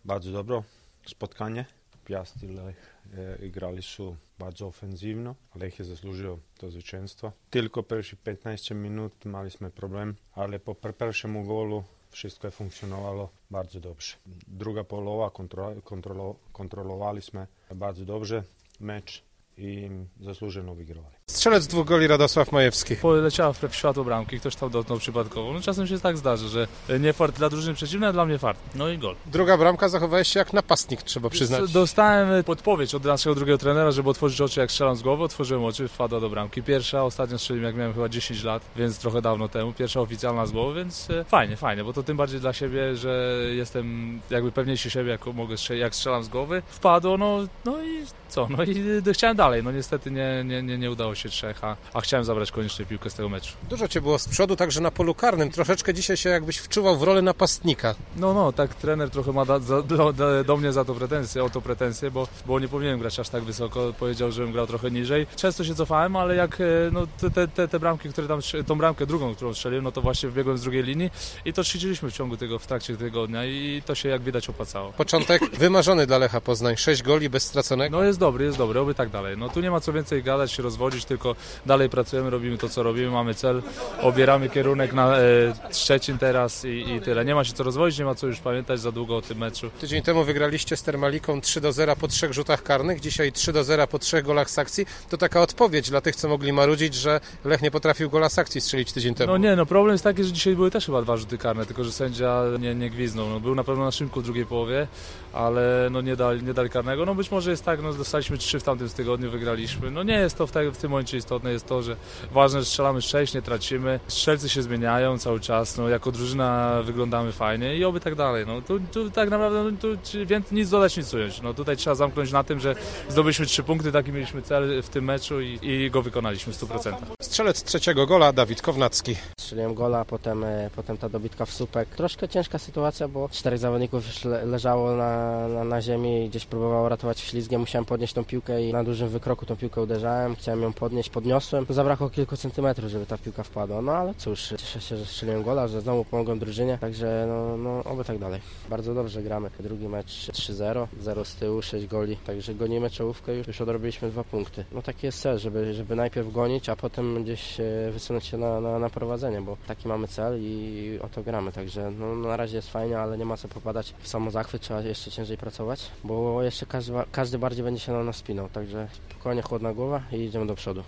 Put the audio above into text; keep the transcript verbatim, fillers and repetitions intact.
bardzo dobro spotkanie. Piast i Lech e, igrali su bardzo ofenzivno. Lech je zaslužio to zwycięstwo. Tylko pierwszy piętnaście minut mieliśmy problem, ale po pierwszemu golu wszystko je funkcjonowało bardzo dobrze. Druga połowa kontro, kontrolo, kontrolowaliśmy bardzo dobrze mecz i zasłużeno wygrali. Strzelec dwóch goli Radosław Majewski. Poleciała w światło bramki, ktoś tam dotknął przypadkowo. No czasem się tak zdarzy, że nie fart dla drużyny przeciwnej, a dla mnie fart. No i gol. Druga bramka, zachowałeś się jak napastnik, trzeba przyznać. Dostałem podpowiedź od naszego drugiego trenera, żeby otworzyć oczy jak strzelam z głowy. Otworzyłem oczy, wpadła do bramki. Pierwsza, ostatnio strzeliłem jak miałem chyba dziesięć lat, więc trochę dawno temu. Pierwsza oficjalna z głowy, więc fajnie, fajnie, bo to tym bardziej dla siebie, że jestem jakby pewniejszy siebie, jak mogę jak strzelam z głowy. Wpadło, no, no i co? No i chciałem dalej. No niestety nie, nie, nie, nie udało się trzech, a, a chciałem zabrać koniecznie piłkę z tego meczu. Dużo cię było z przodu, także na polu karnym. Troszeczkę dzisiaj się jakbyś wczuwał w rolę napastnika. No, no, tak trener trochę ma da, za, do, do, do mnie za to pretensje, o to pretensje, bo, bo nie powinienem grać aż tak wysoko. Powiedział, żebym grał trochę niżej. Często się cofałem, ale jak no, te, te, te bramki, które tam, tą bramkę drugą, którą strzeliłem, no to właśnie wbiegłem z drugiej linii i to ćwiczyliśmy w ciągu tego, w trakcie tygodnia i to się jak widać opłacało. Początek wymarzony dla Lecha Poznań. sześć goli bez straconego. No jest dobry, jest dobry, oby tak dalej. No tu nie ma co więcej gadać, się rozwodzić, tylko dalej pracujemy, robimy to, co robimy, mamy cel, obieramy kierunek na e, Szczecin teraz i, i tyle. Nie ma się co rozwodzić, nie ma co już pamiętać za długo o tym meczu. Tydzień temu wygraliście z Termaliką trzy do zera po trzech rzutach karnych, dzisiaj trzy do zera po trzech golach z akcji. To taka odpowiedź dla tych, co mogli marudzić, że Lech nie potrafił gola z akcji strzelić tydzień temu. No nie, no problem jest taki, że dzisiaj były też chyba dwa rzuty karne, tylko że sędzia nie, nie gwizdnął. No, był na pewno na szynku w drugiej połowie, ale no nie dali, nie dali karnego. No być może jest tak, no dostaliśmy trzy w tamtym tygodniu, wygraliśmy. No nie jest to w, te, w tym momencie istotne, jest to, że ważne, że strzelamy sześć, nie tracimy. Strzelcy się zmieniają cały czas, no jako drużyna wyglądamy fajnie i oby tak dalej. No tu, tu tak naprawdę no, tu, więc nic dodać, nic ująć. No tutaj trzeba zamknąć na tym, że zdobyliśmy trzy punkty, taki mieliśmy cel w tym meczu i, i go wykonaliśmy w stu procentach. Strzelec trzeciego gola Dawid Kownacki. Strzeliłem gola, potem, potem ta dobitka w słupek. Troszkę ciężka sytuacja, bo czterech zawodników już le, leżało na, na, na ziemi i gdzieś próbowało ratować ślizgiem. Musiałem podnieść tą piłkę i na dużym wykroku tą piłkę uderzałem. Chciałem ją podnieść, podniosłem. Zabrakło kilku centymetrów, żeby ta piłka wpadła. No ale cóż, cieszę się, że strzeliłem gola, że znowu pomogłem drużynie. Także no, no oby tak dalej. Bardzo dobrze gramy. Drugi mecz trzy zero, zero z tyłu, sześć goli. Także gonimy czołówkę, już, już odrobiliśmy dwa punkty. No taki jest cel, żeby, żeby najpierw gonić, a potem gdzieś wysunąć się na, na, na prowadzenie, bo taki mamy cel i o to gramy. Także no, na razie jest fajnie, ale nie ma co popadać w samozachwyt, trzeba jeszcze ciężej pracować, bo jeszcze każdy, każdy bardziej będzie się na nas spinał. Także spokojnie, chłodna głowa i idziemy do przodu.